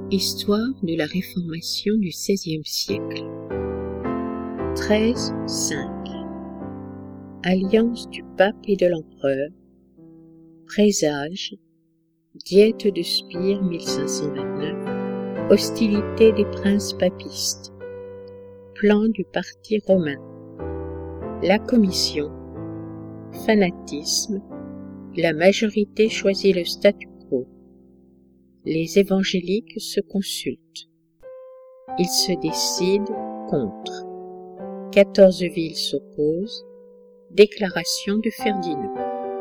Histoire de la Réformation du XVIe siècle. 13.5. Alliance du pape et de l'empereur. Présage. Diète de Spire 1529. Hostilité des princes papistes. Plan du parti romain. La commission. Fanatisme. La majorité choisit le statu quo. Les évangéliques se consultent. Ils se décident contre. 14 villes s'opposent. Déclaration de Ferdinand.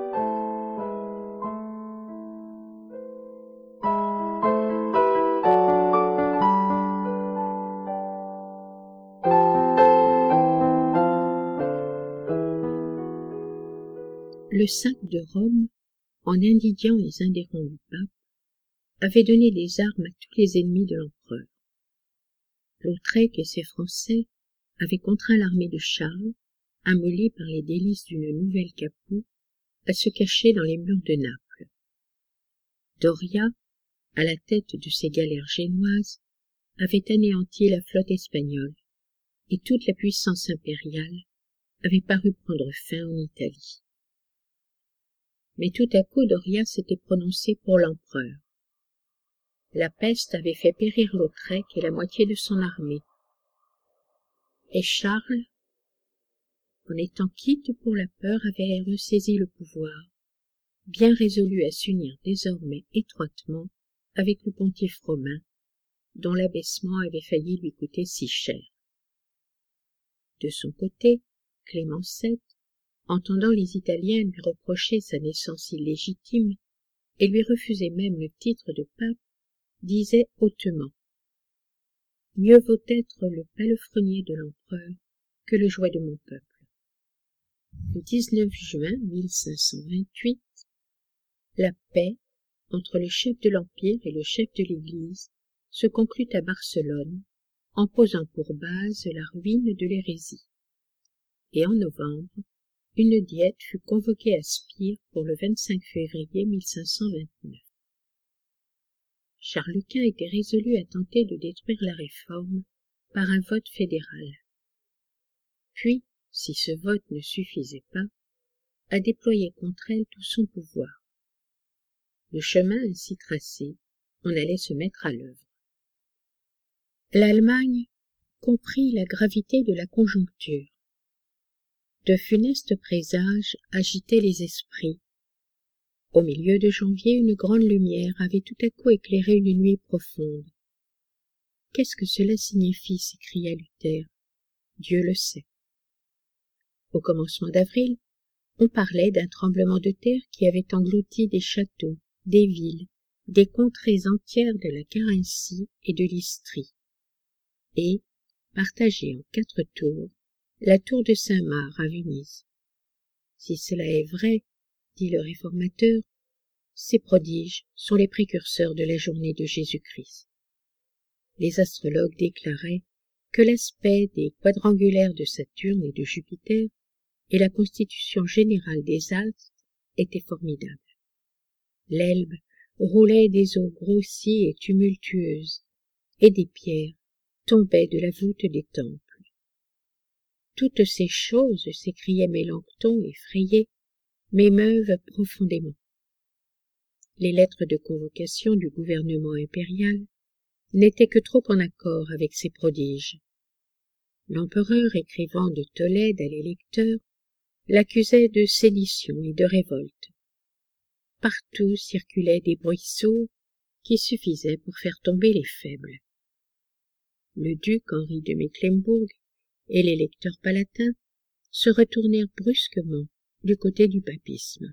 Le sac de Rome, en indigniant les adhérents du pape, avait donné des armes à tous les ennemis de l'empereur. Lautrec et ses Français avaient contraint l'armée de Charles, amollie par les délices d'une nouvelle Capoue, à se cacher dans les murs de Naples. Doria, à la tête de ses galères génoises, avait anéanti la flotte espagnole, et toute la puissance impériale avait paru prendre fin en Italie. Mais tout à coup Doria s'était prononcé pour l'empereur. La peste avait fait périr Lautrec et la moitié de son armée. Et Charles, en étant quitte pour la peur, avait ressaisi le pouvoir, bien résolu à s'unir désormais étroitement avec le pontife romain, dont l'abaissement avait failli lui coûter si cher. De son côté, Clément VII, entendant les Italiens lui reprocher sa naissance illégitime et lui refuser même le titre de pape, disait hautement « Mieux vaut être le palefrenier de l'empereur que le jouet de mon peuple. » Le 19 juin 1528, la paix entre le chef de l'Empire et le chef de l'Église se conclut à Barcelone en posant pour base la ruine de l'hérésie. Et en novembre, une diète fut convoquée à Spire pour le 25 février 1529. Charles Quint était résolu à tenter de détruire la réforme par un vote fédéral. Puis, si ce vote ne suffisait pas, à déployer contre elle tout son pouvoir. Le chemin ainsi tracé, on allait se mettre à l'œuvre. L'Allemagne comprit la gravité de la conjoncture. De funestes présages agitaient les esprits. Au milieu de janvier, une grande lumière avait tout à coup éclairé une nuit profonde. « Qu'est-ce que cela signifie » s'écria Luther. « Dieu le sait. » Au commencement d'avril, on parlait d'un tremblement de terre qui avait englouti des châteaux, des villes, des contrées entières de la Carinthie et de l'Istrie, et, partagée en 4 tours, la tour de Saint-Marc à Venise. Si cela est vrai, dit le réformateur, ces prodiges sont les précurseurs de la journée de Jésus-Christ. Les astrologues déclaraient que l'aspect des quadrangulaires de Saturne et de Jupiter et la constitution générale des astres étaient formidables. L'Elbe roulait des eaux grossies et tumultueuses, et des pierres tombaient de la voûte des temples. Toutes ces choses, s'écriait Mélenchon effrayé, m'émeuvent profondément. Les lettres de convocation du gouvernement impérial n'étaient que trop en accord avec ces prodiges. L'empereur, écrivant de Tolède à l'électeur, l'accusait de sédition et de révolte. Partout circulaient des bruits sourds qui suffisaient pour faire tomber les faibles. Le duc Henri de Mecklembourg et l'électeur palatin se retournèrent brusquement du côté du papisme.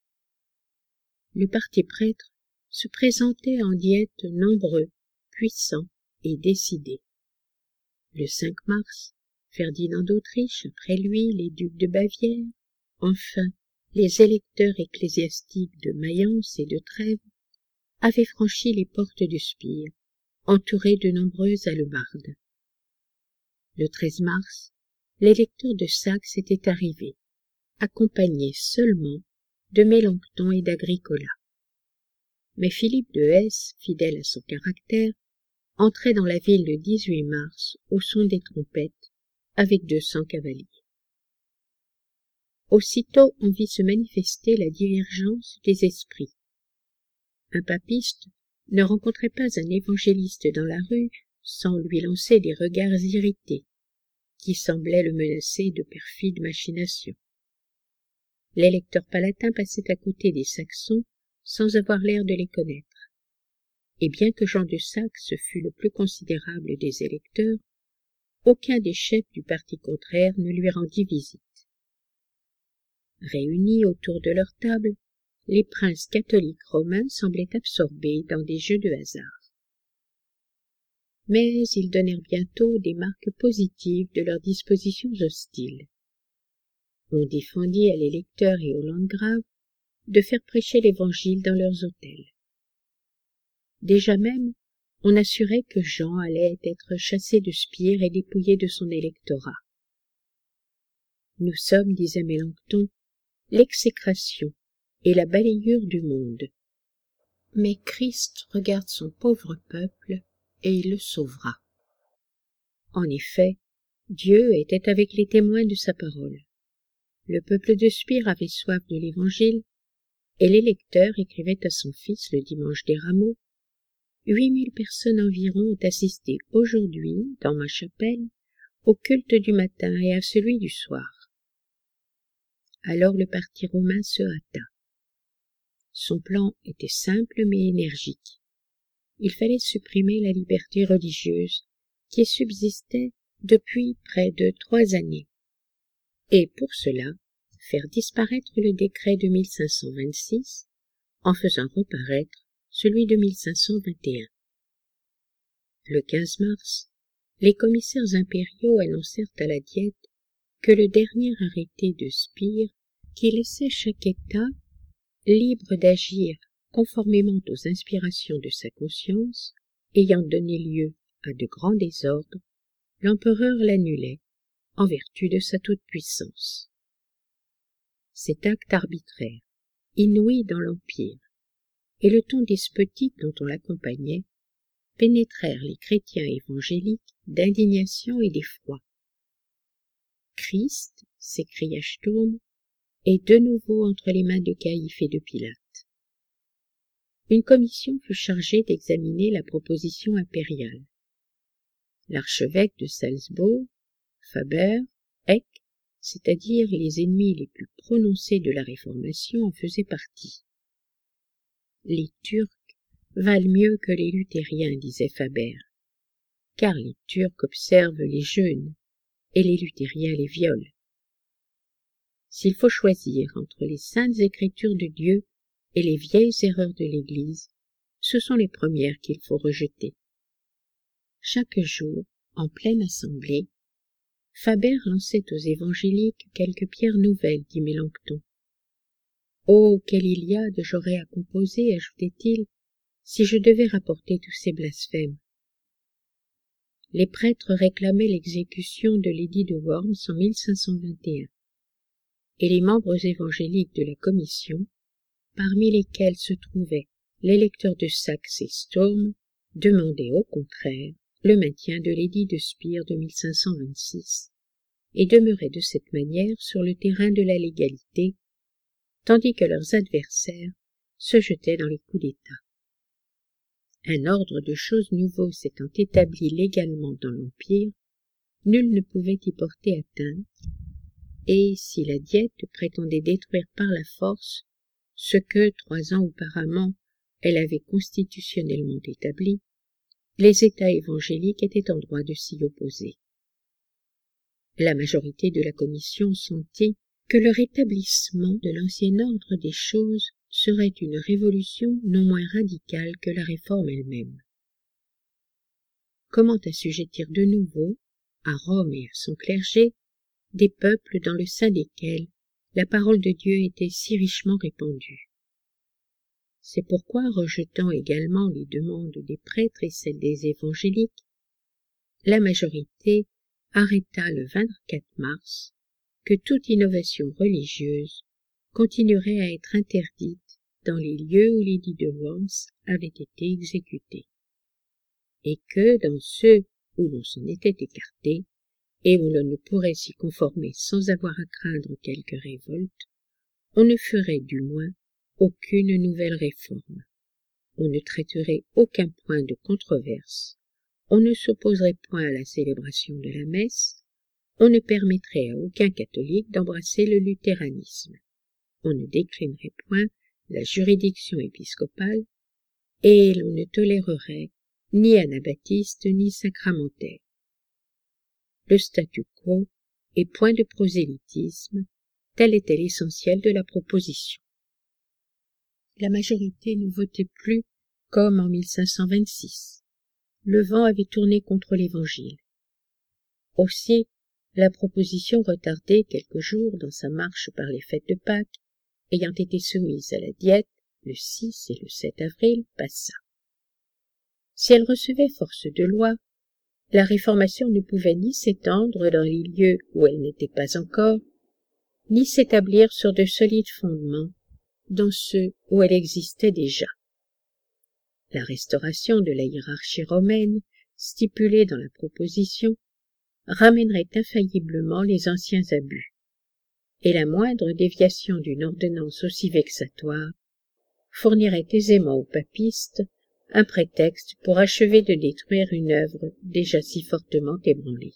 Le parti prêtre se présentait en diète nombreux, puissants et décidés. Le 5 mars, Ferdinand d'Autriche, après lui les ducs de Bavière, enfin les électeurs ecclésiastiques de Mayence et de Trèves, avaient franchi les portes du Spire, entourés de nombreuses hallebardes. Le 13 mars, l'électeur de Saxe était arrivé, accompagné seulement de Mélenchon et d'Agricola. Mais Philippe de Hesse, fidèle à son caractère, entrait dans la ville le 18 mars au son des trompettes avec 200 cavaliers. Aussitôt on vit se manifester la divergence des esprits. Un papiste ne rencontrait pas un évangéliste dans la rue sans lui lancer des regards irrités, qui semblaient le menacer de perfides machinations. L'électeur palatin passait à côté des Saxons sans avoir l'air de les connaître. Et bien que Jean de Saxe fût le plus considérable des électeurs, aucun des chefs du parti contraire ne lui rendit visite. Réunis autour de leur table, les princes catholiques romains semblaient absorbés dans des jeux de hasard. Mais ils donnèrent bientôt des marques positives de leurs dispositions hostiles. On défendit à l'électeur et au landgrave de faire prêcher l'Évangile dans leurs hôtels. Déjà même, on assurait que Jean allait être chassé de Spire et dépouillé de son électorat. Nous sommes, disait Mélenchon, l'exécration et la balayure du monde. Mais Christ regarde son pauvre peuple et il le sauvera. En effet, Dieu était avec les témoins de sa parole. Le peuple de Spire avait soif de l'Évangile, et l'électeur écrivait à son fils le dimanche des Rameaux: 8000 personnes environ ont assisté aujourd'hui, dans ma chapelle, au culte du matin et à celui du soir. Alors le parti romain se hâta. Son plan était simple mais énergique. Il fallait supprimer la liberté religieuse qui subsistait depuis près de 3 années. Et pour cela, faire disparaître le décret de 1526 en faisant reparaître celui de 1521. Le 15 mars, les commissaires impériaux annoncèrent à la Diète que le dernier arrêté de Spire, qui laissait chaque État libre d'agir conformément aux inspirations de sa conscience, ayant donné lieu à de grands désordres, l'empereur l'annulait en vertu de sa toute-puissance. Cet acte arbitraire, inouï dans l'Empire, et le ton despotique dont on l'accompagnait, pénétrèrent les chrétiens évangéliques d'indignation et d'effroi. Christ, s'écria Sturm, est de nouveau entre les mains de Caïphe et de Pilate. Une commission fut chargée d'examiner la proposition impériale. L'archevêque de Salzbourg, Faber, Eck, c'est-à-dire les ennemis les plus prononcés de la Réformation, en faisaient partie. Les Turcs valent mieux que les luthériens, disait Faber, car les Turcs observent les jeûnes et les luthériens les violent. S'il faut choisir entre les saintes écritures de Dieu et les vieilles erreurs de l'Église, ce sont les premières qu'il faut rejeter. Chaque jour, en pleine assemblée, Faber lançait aux évangéliques quelques pierres nouvelles, dit Mélenchon. Oh, quelle Iliade j'aurais à composer, ajoutait-il, si je devais rapporter tous ces blasphèmes. Les prêtres réclamaient l'exécution de l'édit de Worms en 1521, et les membres évangéliques de la commission, parmi lesquels se trouvaient l'électeur de Saxe et Sturm, demandaient au contraire le maintien de l'édit de Spire de 1526, et demeuraient de cette manière sur le terrain de la légalité, tandis que leurs adversaires se jetaient dans les coups d'État. Un ordre de choses nouveau s'étant établi légalement dans l'Empire, nul ne pouvait y porter atteinte, et si la Diète prétendait détruire par la force ce que, 3 ans auparavant, elle avait constitutionnellement établi, les États évangéliques étaient en droit de s'y opposer. La majorité de la commission sentit que le rétablissement de l'ancien ordre des choses serait une révolution non moins radicale que la réforme elle-même. Comment assujettir de nouveau, à Rome et à son clergé, des peuples dans le sein desquels la parole de Dieu était si richement répandue? C'est pourquoi, rejetant également les demandes des prêtres et celles des évangéliques, la majorité arrêta le 24 mars que toute innovation religieuse continuerait à être interdite dans les lieux où l'édit de Worms avait été exécuté. et que, dans ceux où l'on s'en était écarté, et où l'on ne pourrait s'y conformer sans avoir à craindre quelque révolte, on ne ferait du moins aucune nouvelle réforme. On ne traiterait aucun point de controverse, on ne s'opposerait point à la célébration de la messe, on ne permettrait à aucun catholique d'embrasser le luthéranisme, on ne déclinerait point la juridiction épiscopale, et l'on ne tolérerait ni anabaptistes ni sacramentaires. Le statu quo et point de prosélytisme, tel était l'essentiel de la proposition. La majorité ne votait plus comme en 1526. Le vent avait tourné contre l'Évangile. Aussi, la proposition retardée quelques jours dans sa marche par les fêtes de Pâques, ayant été soumise à la diète le 6 et le 7 avril, passa. Si elle recevait force de loi, la réformation ne pouvait ni s'étendre dans les lieux où elle n'était pas encore, ni s'établir sur de solides fondements dans ceux où elle existait déjà. La restauration de la hiérarchie romaine, stipulée dans la proposition, ramènerait infailliblement les anciens abus, et la moindre déviation d'une ordonnance aussi vexatoire fournirait aisément aux papistes un prétexte pour achever de détruire une œuvre déjà si fortement ébranlée.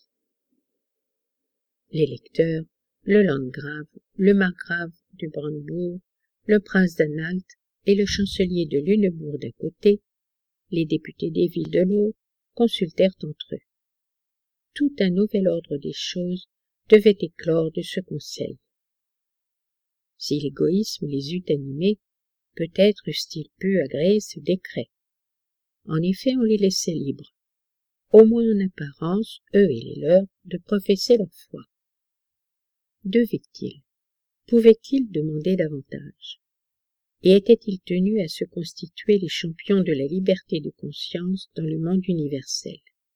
L'électeur, le landgrave, le margrave de Brandebourg, le prince d'Anhalt et le chancelier de Lunebourg d'un côté, les députés des villes de l'autre, consultèrent entre eux. Tout un nouvel ordre des choses devait éclore de ce conseil. Si l'égoïsme les eût animés, peut-être eussent-ils pu agréer ce décret. En effet, on les laissait libres, au moins en apparence, eux et les leurs, de professer leur foi. Devaient-ils, pouvaient-ils demander davantage? Et étaient-ils tenus à se constituer les champions de la liberté de conscience dans le monde universel?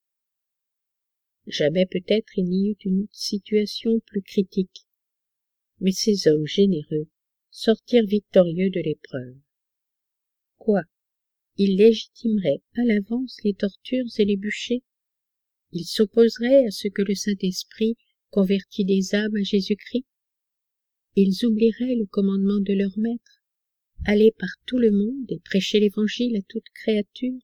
Jamais peut-être il n'y eut une situation plus critique, mais ces hommes généreux sortirent victorieux de l'épreuve. Quoi? Ils légitimeraient à l'avance les tortures et les bûchers? Ils s'opposeraient à ce que le Saint-Esprit convertit des âmes à Jésus-Christ? Ils oublieraient le commandement de leur maître, aller par tout le monde et prêcher l'Évangile à toute créature?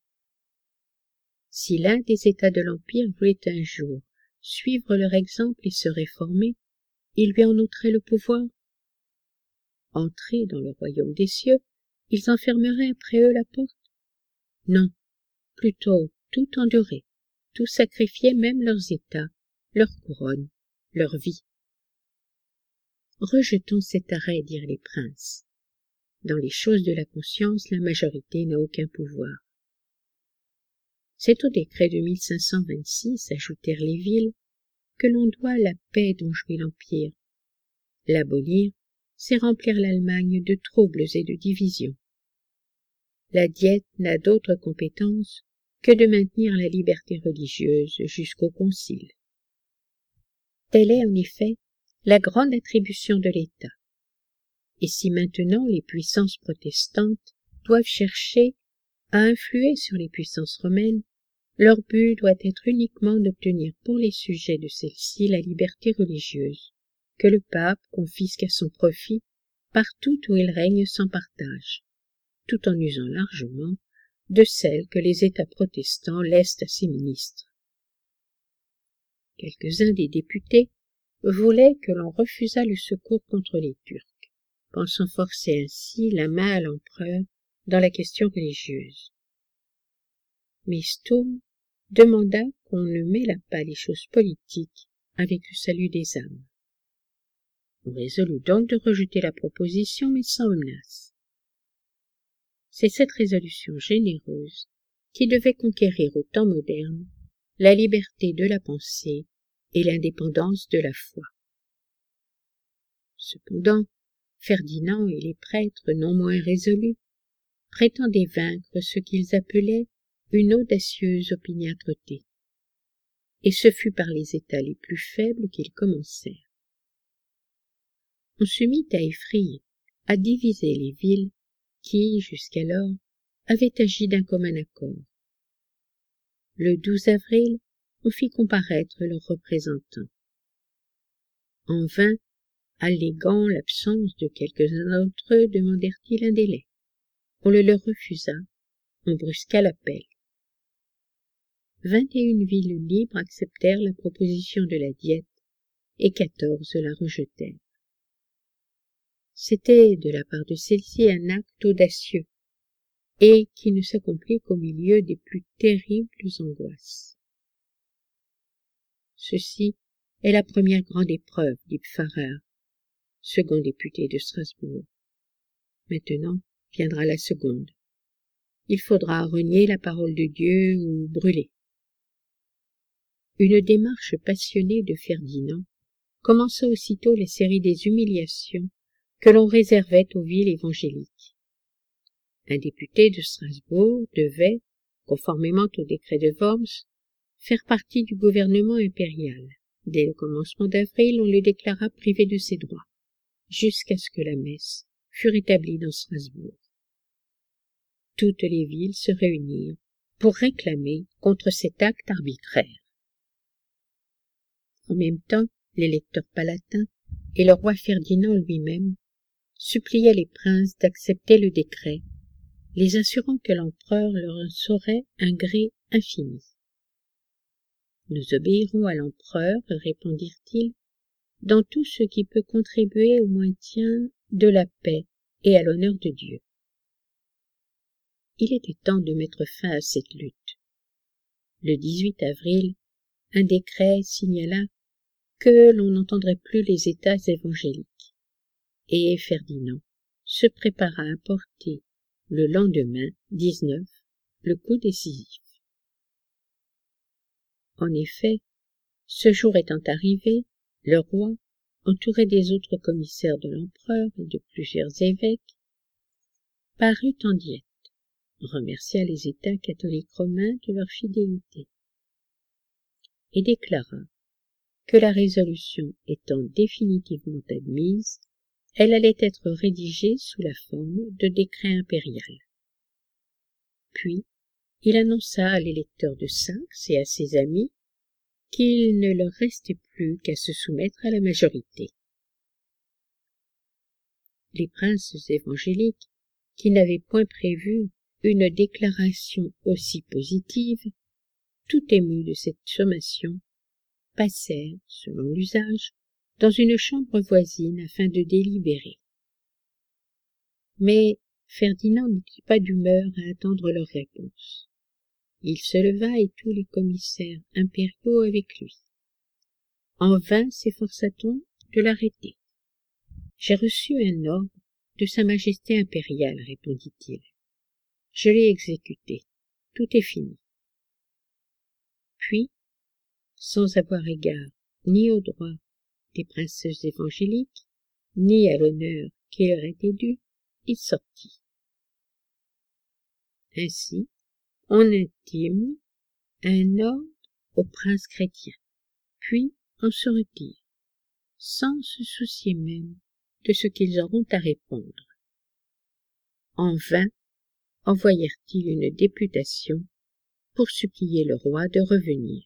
Si l'un des États de l'Empire voulait un jour suivre leur exemple et se réformer, il lui en ôterait le pouvoir. Entrés dans le royaume des cieux, ils enfermeraient après eux la porte? Non, plutôt tout endurer, tout sacrifier, même leurs états, leur couronne, leur vie. Rejetons cet arrêt, dirent les princes. Dans les choses de la conscience, la majorité n'a aucun pouvoir. C'est au décret de 1526, ajoutèrent les villes, que l'on doit la paix dont jouit l'Empire. L'abolir, c'est remplir l'Allemagne de troubles et de divisions. La diète n'a d'autre compétence que de maintenir la liberté religieuse jusqu'au concile. Telle est en effet la grande attribution de l'État. Et si maintenant les puissances protestantes doivent chercher à influer sur les puissances romaines, leur but doit être uniquement d'obtenir pour les sujets de celles-ci la liberté religieuse, que le pape confisque à son profit partout où il règne sans partage, tout en usant largement de celle que les États protestants laissent à ses ministres. Quelques-uns des députés voulaient que l'on refusât le secours contre les Turcs, pensant forcer ainsi la main à l'empereur dans la question religieuse. Mais Sturm demanda qu'on ne mêlât pas les choses politiques avec le salut des âmes. On résolut donc de rejeter la proposition, mais sans menace. C'est cette résolution généreuse qui devait conquérir au temps moderne la liberté de la pensée et l'indépendance de la foi. Cependant, Ferdinand et les prêtres non moins résolus prétendaient vaincre ce qu'ils appelaient une audacieuse opiniâtreté, et ce fut par les États les plus faibles qu'ils commencèrent. On se mit à effrayer, à diviser les villes qui, jusqu'alors, avaient agi d'un commun accord. Le 12 avril, on fit comparaître leurs représentants. En vain, alléguant l'absence de quelques-uns d'entre eux, demandèrent-ils un délai. On le leur refusa, on brusqua l'appel. 21 villes libres acceptèrent la proposition de la Diète et 14 la rejetèrent. C'était de la part de celle-ci un acte audacieux et qui ne s'accomplit qu'au milieu des plus terribles angoisses. Ceci est la première grande épreuve, dit Pfarrer, second député de Strasbourg. Maintenant viendra la seconde. Il faudra renier la parole de Dieu ou brûler. Une démarche passionnée de Ferdinand commença aussitôt la série des humiliations que l'on réservait aux villes évangéliques. Un député de Strasbourg devait, conformément au décret de Worms, faire partie du gouvernement impérial. Dès le commencement d'avril, on le déclara privé de ses droits, jusqu'à ce que la messe fût rétablie dans Strasbourg. Toutes les villes se réunirent pour réclamer contre cet acte arbitraire. En même temps, l'électeur palatin et le roi Ferdinand lui-même suppliaient les princes d'accepter le décret, les assurant que l'empereur leur en saurait un gré infini. « Nous obéirons à l'empereur, répondirent-ils, dans tout ce qui peut contribuer au maintien de la paix et à l'honneur de Dieu. » Il était temps de mettre fin à cette lutte. Le 18 avril, un décret signala que l'on n'entendrait plus les États évangéliques, et Ferdinand se prépara à porter le lendemain, 19, le coup décisif. En effet, ce jour étant arrivé, le roi, entouré des autres commissaires de l'empereur et de plusieurs évêques, parut en Diète, remercia les États catholiques romains de leur fidélité et déclara que la résolution étant définitivement admise, elle allait être rédigée sous la forme de décret impérial. Puis, il annonça à l'électeur de Saxe et à ses amis qu'il ne leur restait plus qu'à se soumettre à la majorité. Les princes évangéliques, qui n'avaient point prévu une déclaration aussi positive, tout émus de cette sommation, passèrent, selon l'usage, dans une chambre voisine afin de délibérer. Mais Ferdinand n'était pas d'humeur à attendre leur réponse. Il se leva et tous les commissaires impériaux avec lui. En vain s'efforça-t-on de l'arrêter. « J'ai reçu un ordre de Sa Majesté impériale, répondit-il. Je l'ai exécuté. Tout est fini. » Puis, sans avoir égard ni aux droits des princes évangéliques, ni à l'honneur qui leur était dû, il sortit. Ainsi, on intime un ordre aux princes chrétiens, puis on se retire, sans se soucier même de ce qu'ils auront à répondre. En vain envoyèrent-ils une députation pour supplier le roi de revenir.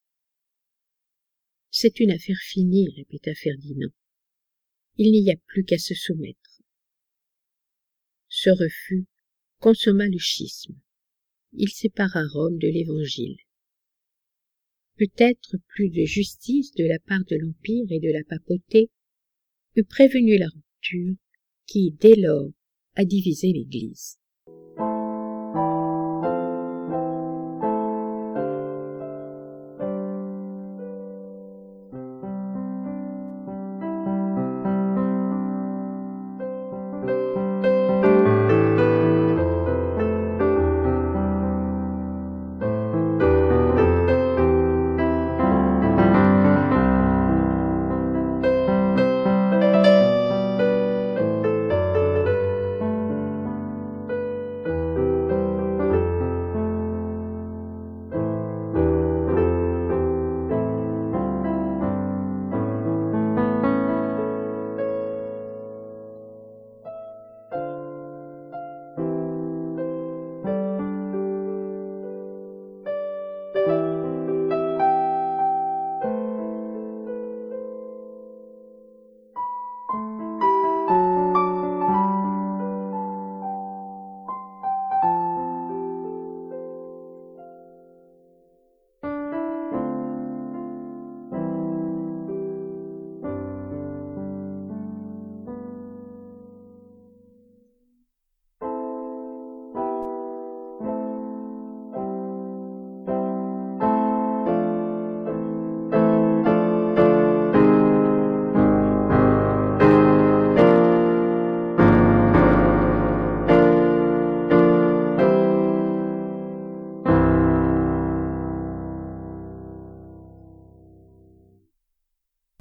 « C'est une affaire finie, répéta Ferdinand. Il n'y a plus qu'à se soumettre. » Ce refus consomma le schisme. Il sépara Rome de l'Évangile. Peut-être plus de justice de la part de l'Empire et de la papauté eût prévenu la rupture qui, dès lors, a divisé l'Église.